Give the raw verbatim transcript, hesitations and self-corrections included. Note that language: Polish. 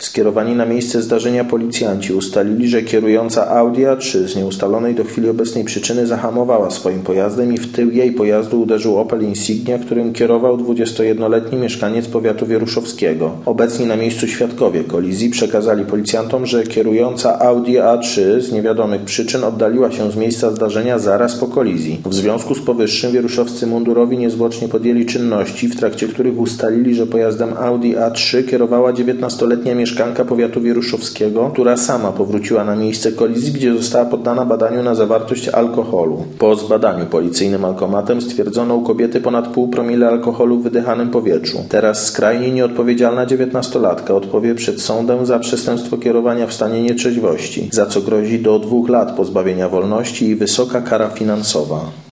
Skierowani na miejsce zdarzenia policjanci ustalili, że kierująca Audi A trzy z nieustalonej do chwili obecnej przyczyny zahamowała swoim pojazdem i w tył jej pojazdu uderzył Opel Insignia, którym kierował dwudziestojednoletni mieszkaniec powiatu wieruszowskiego. Obecni na miejscu świadkowie kolizji przekazali policjantom, że kierująca Audi A trzy z niewiadomych przyczyn oddaliła się z miejsca zdarzenia zaraz po kolizji. W związku z powyższym wieruszowscy mundurowi niezwłocznie podjęli czynności, w trakcie których ustalili, że pojazdem Audi A trzy kierowała dziewiętnastoletnia mieszkanka powiatu wieruszowskiego, która sama powróciła na miejsce kolizji, gdzie została poddana badaniu na zawartość alkoholu. Po zbadaniu policyjnym alkomatem stwierdzono u kobiety ponad pół promile alkoholu w wydychanym powietrzu. Teraz skrajnie nieodpowiedzialna dziewiętnastolatka odpowie przed sądem za przestępstwo kierowania w stanie nietrzeźwości, za co grozi do dwóch lat pozbawienia wolności i wysoka kara finansowa.